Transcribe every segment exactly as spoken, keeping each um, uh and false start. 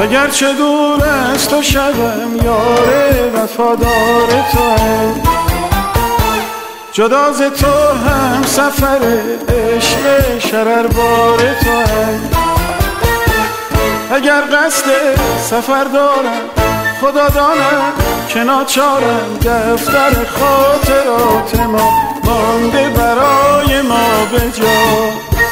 اگرچه دور است و شبم یار وفادار توام، جدا ز تو هم سفر عشق شرربار توام. اگر قصد سفر دارم خدا داند که ناچارم، دفتر خاطرات ما مانده برای ما به جا.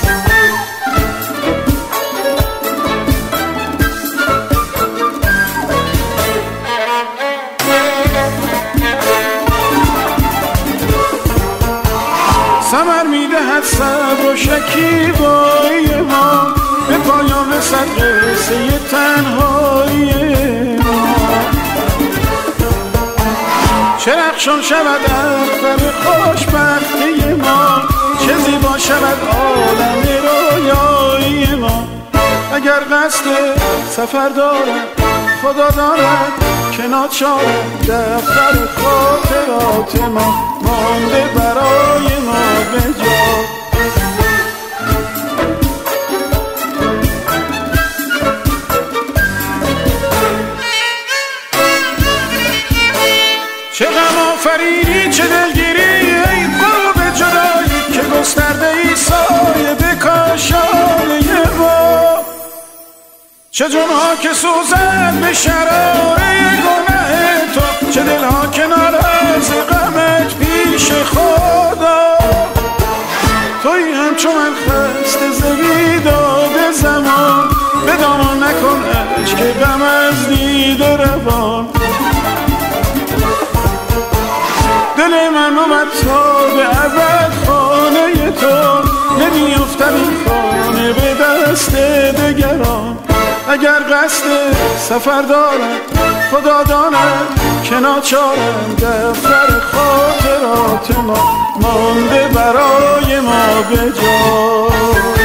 ثمر میدهد صبر و شکیبایی ما، به پایان رسد قصه تنهایی ما. چه رخشان شود اختر خوشبختی ما، چه زیبا شود عالم رویایی ما. اگر قصد سفر دارم خدا داند که ناچارم، دفتر خاطرات ما مانده برای ما به جا. چه غم آفرینی چه دلگیری ای قرب جدایی، که گسترده ای سایه به کاشانه ما. چه جمعه که سوزد به شراره گناه تو، چه دلها که ناراض غمت پیش خدا. تویی همچون من خسته ز بیداد زمان، به دامان نکن اشک غم از دیده روان. دل من بود تا به ابد خانه تو، نمیافتم این خانه به دست دگران. اگر قصد سفر دارم خدا داند که ناچارم، دفتر خاطرات ما مانده برای ما به جا.